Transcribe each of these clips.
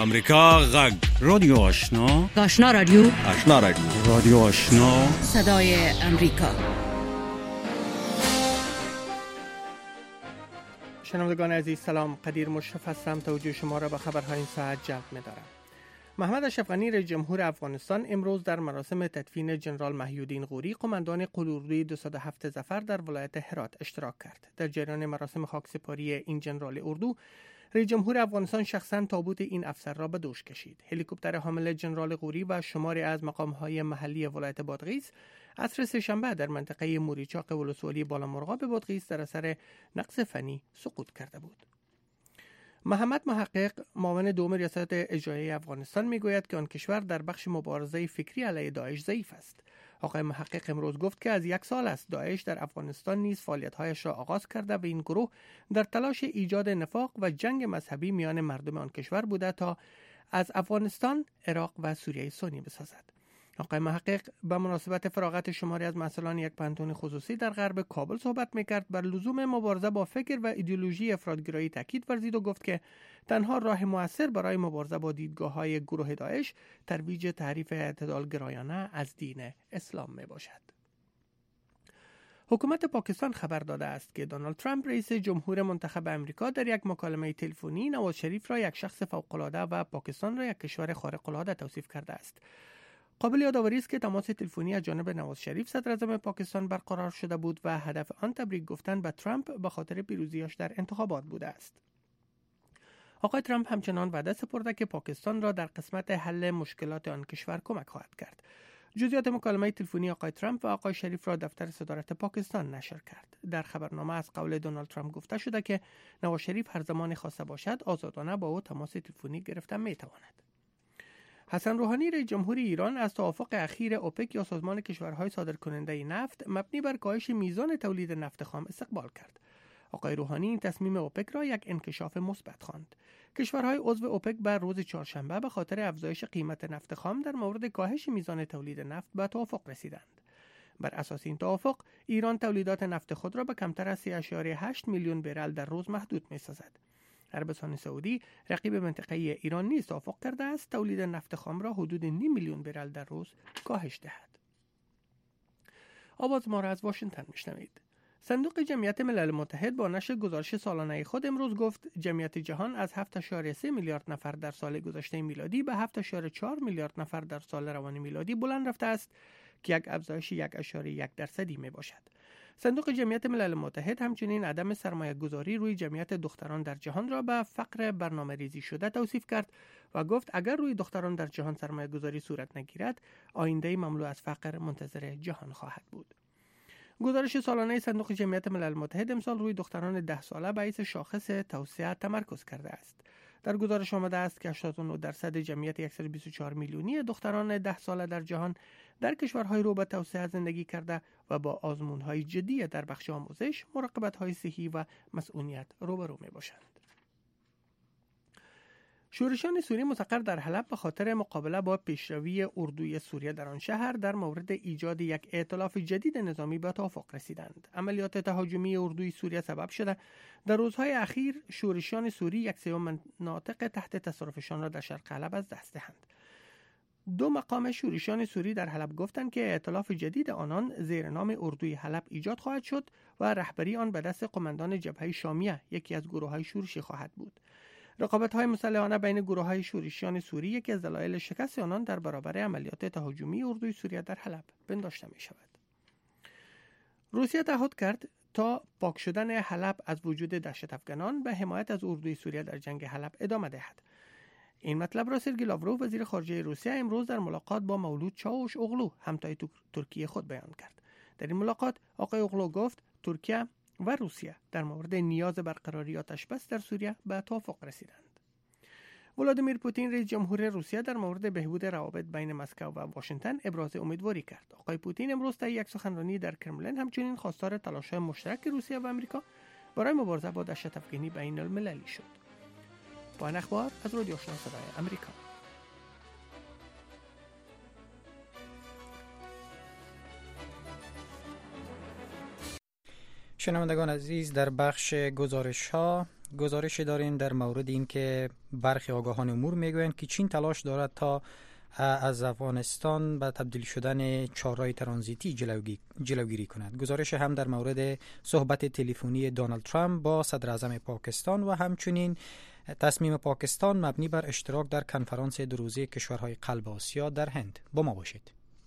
امریکا غږ رادیو آشنا رادیو رادیو آشنا صدای امریکا. شنوندگان عزیز سلام، قدیر مشرف هستم. توجه شما را به خبرهای این ساعت جلب می‌دارم. محمد اشرف غنی رئیس جمهور افغانستان امروز در مراسم تدفین جنرال محیالدین غوری قماندان قل‌اردوی 207 ظفر در ولایت هرات اشتراک کرد. در جریان مراسم خاکسپاری این جنرال اردو، رئیس جمهور افغانستان شخصا تابوت این افسر را به دوش کشید. هلیکوپتر حامل جنرال غوری و شماری از مقام‌های محلی ولایت بادغیس عصر سه‌شنبه در منطقه موریچاق ولسوالی بالامرغاب بادغیس در اثر نقص فنی سقوط کرده بود. محمد محقق، معاون دوم ریاست اجرایی افغانستان، میگوید که آن کشور در بخش مبارزه فکری علیه داعش ضعیف است. آقای محقق امروز گفت که از 1 سال است داعش در افغانستان نیز فعالیت‌هایش را آغاز کرده و این گروه در تلاش ایجاد نفاق و جنگ مذهبی میان مردم آن کشور بوده تا از افغانستان، عراق و سوریه سنی بسازد. آقای محقق به مناسبت فراغت شماری از مسئولان یک پانتون خصوصی در غرب کابل صحبت میکرد. بر لزوم مبارزه با فکر و ایدئولوژی افراط‌گرایی تاکید ورزید و گفت که تنها راه مؤثر برای مبارزه با دیدگاه‌های گروه داعش ترویج تعریف اعتدالگرایانه از دین اسلام میباشد. حکومت پاکستان خبر داده است که دونالد ترامپ رئیس جمهور منتخب امریکا در یک مکالمه تلفنی نواز شریف را یک شخص فوق‌العاده و پاکستان را یک کشور خارق‌العاده توصیف کرده است. قابل یادآوری است که تماس تلفنی از جانب نواز شریف صدر اعظم پاکستان برقرار شده بود و هدف آن تبریک گفتن به ترامپ به خاطر پیروزیش در انتخابات بوده است. آقای ترامپ همچنان وعده سپرده که پاکستان را در قسمت حل مشکلات آن کشور کمک خواهد کرد. جزئیات مکالمه تلفنی آقای ترامپ و آقای شریف را دفتر صدارت پاکستان نشر کرد. در خبرنامه از قول دونالد ترامپ گفته شده که نواز شریف هر زمان خواسته باشد آزادانه با او تماس تلفنی گرفته می‌تواند. حسن روحانی رئیس جمهور ایران از توافق اخیر اوپک یا سازمان کشورهای صادرکننده نفت مبنی بر کاهش میزان تولید نفت خام استقبال کرد. آقای روحانی این تصمیم اوپک را یک انکشاف مثبت خواند. کشورهای عضو اوپک بر روز چهارشنبه به خاطر افزایش قیمت نفت خام در مورد کاهش میزان تولید نفت به توافق رسیدند. بر اساس این توافق، ایران تولیدات نفت خود را به کمتر از 3.8 میلیون برل در روز محدود می‌سازد. عربستان سعودی رقیب منطقه ایران نیز توافق کرده است تولید نفت خام را حدود 9 میلیون برل در روز کاهش دهد. آواز ما را از واشنگتن میشنوید. صندوق جمعیت ملل متحد با نشر گزارش سالانه خود امروز گفت جمعیت جهان از 7.3 میلیارد نفر در سال گذشته میلادی به 7.4 میلیارد نفر در سال روان میلادی بلند رفته است که یک افزایش 1.1% می باشد. صندوق جمعیت ملل متحد همچنین عدم سرمایه گذاری روی جمعیت دختران در جهان را به فقر برنامه ریزی شده توصیف کرد و گفت اگر روی دختران در جهان سرمایه گذاری صورت نگیرد آینده مملو از فقر منتظر جهان خواهد بود. گزارش سالانه صندوق جمعیت ملل متحد امسال روی دختران 10 ساله به حیث شاخص توسعه تمرکز کرده است. در گزارش آمده است که 89% جمعیت 124 میلیونی دختران 10 ساله در جهان در کشورهای رو به توسعه زندگی کرده و با آزمون‌های جدی در بخش آموزش، مراقبت‌های صحی و مسئولیت روبرو می‌باشند. شورشان سوری مستقر در حلب به خاطر مقابله با پیشروی اردوی سوریه در آن شهر در مورد ایجاد یک ائتلاف جدید نظامی به توافق رسیدند. عملیات تهاجمی اردوی سوریه سبب شده در روزهای اخیر شورشان سوری 1/3 مناطق تحت تصرفشان را در شرق حلب از دست دهند. 2 مقام شورشان سوری در حلب گفتند که ائتلاف جدید آنان زیر نام اردوی حلب ایجاد خواهد شد و رهبری آن به دست قماندان جبهه شامیه، یکی از گروه‌های شورشی خواهد بود. رقابت‌های مسلحانه بین گروه‌های شورشیان سوری یکی از دلایل شکست آنان در برابر عملیات تهاجمی اردوی سوریه در حلب پنداشته می‌شود. روسیه تعهد کرد تا پاک شدن حلب از وجود دهشت افغانان به حمایت از اردوی سوریه در جنگ حلب ادامه دهد. این مطلب را سرگئی لاوروف وزیر خارجه روسیه امروز در ملاقات با مولود چاوش اوغلو همتای ترکیه خود بیان کرد. در این ملاقات آقای اوغلو گفت ترکیه و روسیه در مورد نیاز برقراری آتش‌بس در سوریه به توافق رسیدند. ولادیمیر پوتین رئیس جمهور روسیه در مورد بهبود روابط بین مسکو و واشنگتن ابراز امیدواری کرد. آقای پوتین امروز در یک سخنرانی در کرملین همچنین خواستار تلاش‌های مشترک روسیه و آمریکا برای مبارزه با دهشت افغانی بین المللی شد. با این اخبار از رادیو آشنا صدای امریکا. شنوندگان عزیز، در بخش گزارش‌ها گزارشی دارین در مورد این که برخی آگاهان امور میگویند که چین تلاش دارد تا از افغانستان به تبدیل شدن چهارراه ترانزیتی جلوگیری کند. گزارش هم در مورد صحبت تلفنی دونالد ترامپ با صدر اعظم پاکستان و همچنین تصمیم پاکستان مبنی بر اشتراک در کنفرانس دو روزه کشورهای قلب آسیا در هند. با ما باشید.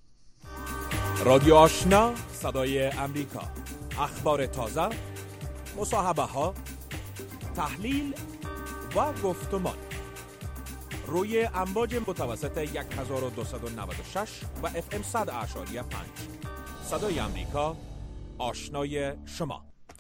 رادیو آشنا، صدای امریکا، اخبار تازه، مصاحبه ها، تحلیل و گفتمان روی امواج متوسط 1296 و FM 100.5. صدای امریکا، آشنای شما.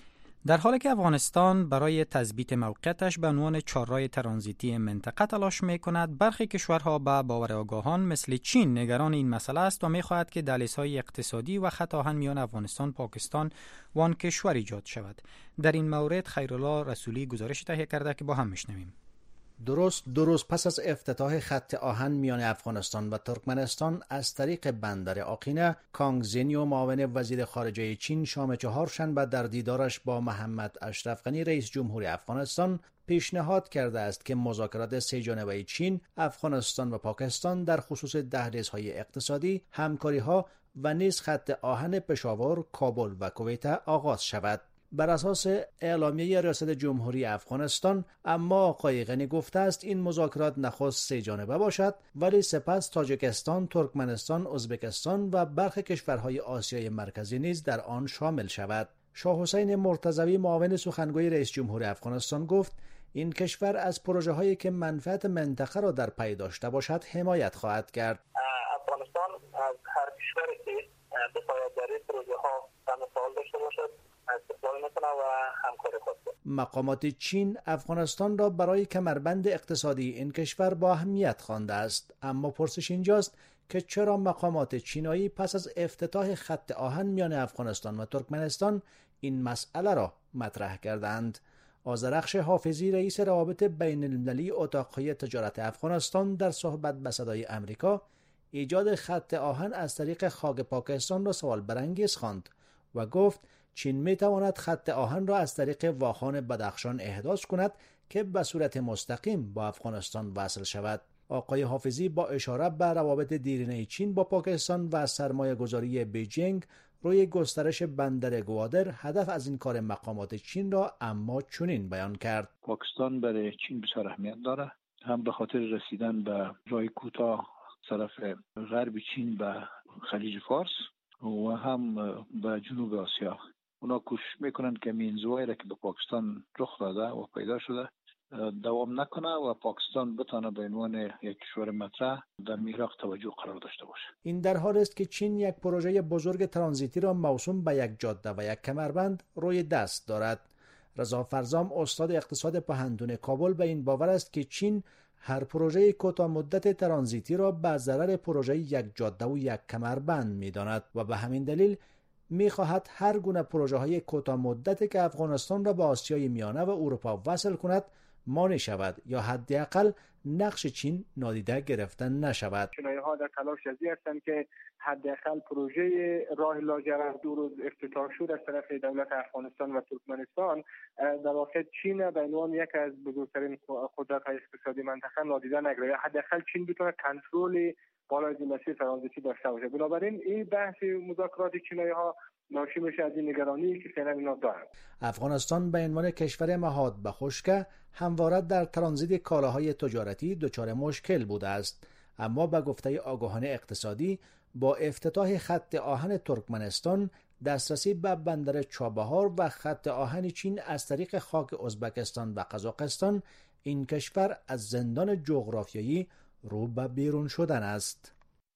در حالی که افغانستان برای تثبیت موقعیتش به عنوان چهارراه ترانزیتی منطقه تلاش می‌کند، برخی کشورها به باور آگاهان مثل چین نگران این مسئله است و می‌خواهد که دهلیزهای اقتصادی و خط آهن میان افغانستان، پاکستان و آن کشور ایجاد شود. در این مورد خیرالله رسولی گزارش تهیه کرده که با هم می‌شنویم. درست 2 روز پس از افتتاح خط آهن میان افغانستان و ترکمنستان از طریق بندر آقینه، کانگ زینیو معاون وزیر خارجه چین شام چهارشنبه در دیدارش با محمد اشرف غنی رئیس جمهوری افغانستان پیشنهاد کرده است که مذاکرات سه جانبه چین، افغانستان و پاکستان در خصوص دهلیزهای اقتصادی، همکاری‌ها و نیز خط آهن پشاور، کابل و کویت آغاز شود. بر اساس اعلامیه ریاست جمهوری افغانستان، اما آقای غنی گفته است این مذاکرات نخست سه جانبه باشد، ولی سپس تاجیکستان، ترکمنستان، ازبکستان و برخی کشورهای آسیای مرکزی نیز در آن شامل شود. شاه حسین مرتضوی معاون سخنگوی رئیس جمهور افغانستان گفت این کشور از پروژه‌هایی که منفعت منطقه را در پی داشته باشد حمایت خواهد کرد. افغانستان از هر کشوری که بخواهد در این پروژه‌ها تمایل داشته باشد استقبال میکنه و همکاری خواهد. مقامات چین افغانستان را برای کمربند اقتصادی این کشور با اهمیت خوانده است، اما پرسش اینجاست که چرا مقامات چینایی پس از افتتاح خط آهن میان افغانستان و ترکمنستان این مسئله را مطرح کردند. آذرخش حافظی رئیس روابط بین المللی اتاقهای تجارت افغانستان در صحبت به صدای امریکا ایجاد خط آهن از طریق خاک پاکستان را سوال برانگیز خواند و گفت چین می تواند خط آهن را از طریق واخان بدخشان احداث کند که به صورت مستقیم با افغانستان وصل شود. آقای حافظی با اشاره به روابط دیرینه چین با پاکستان و سرمایه گذاری بیجینگ روی گسترش بندر گوادر هدف از این کار مقامات چین را اما چنین بیان کرد: پاکستان برای چین بسیار اهمیت داره، هم به خاطر رسیدن به راه کوتاه طرف غرب چین به خلیج فارس و هم به جنوب آسیا. اونا کوشش میکنند که انزوایی را که به پاکستان رخ داده و پیدا شده دوام نکنه و پاکستان بتانه به عنوان یک کشور مطرح در میراق توجه قرار داشته باشه. این در حال است که چین یک پروژه بزرگ ترانزیتی را موسوم به یک جاده و یک کمربند روی دست دارد. رضا فرزام استاد اقتصاد پهندون کابل به این باور است که چین هر پروژه کوتاه مدت ترانزیتی را به ضرر پروژه یک جاده و یک کمربند می‌داند و به همین دلیل می‌خواهد هر گونه پروژه‌های کوتاه مدتی که افغانستان را به آسیای میانه و اروپا وصل کند مانع شود یا حداقل نقش چین نادیده گرفته نشود. چینایی‌ها در تلاش ازی هستند که حداقل پروژه راه لاجرد 2 روز افتتاح شد از طرف دولت افغانستان و ترکمنستان در واقع چین به عنوان یک از بزرگترین قدرت‌های اقتصادی منطقه نادیده نگیرد. حداقل چین بتونه کنترل بالای از این مسیر ترانزیتی داشته باشه. بنابراین این بحث مذاکرات چینایی‌ها ناشی میشه از این نگرانی که فعلا اینا دارند. افغانستان به عنوان کشور مهاد به خشک همواره در ترانزیت کالاهای تجارتی دچار مشکل بوده است، اما به گفته آگاهان اقتصادی با افتتاح خط آهن ترکمنستان، دسترسی به بندر چابهار و خط آهن چین از طریق خاک ازبکستان و قزاقستان، این کشور از زندان جغرافیایی رو به بیرون شدن است.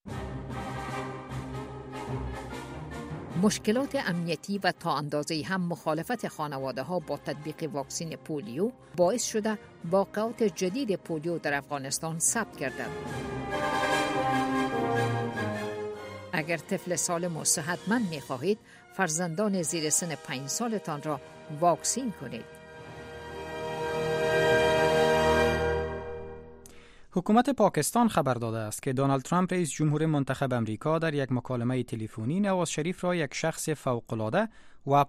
مشکلات امنیتی و تا اندازه‌ای هم مخالفت خانواده‌ها با تطبیق واکسن پولیو باعث شده واقعات جدید پولیو در افغانستان ثبت گردد. اگر طفل سالم و صحتمند می‌خواهید، فرزندان زیر سن 5 سالتان را واکسین کنید. حکومت پاکستان خبر داده است که دونالد ترامپ رئیس جمهور منتخب امریکا در یک مکالمه تلفنی نواز شریف را یک شخص فوق‌العاده و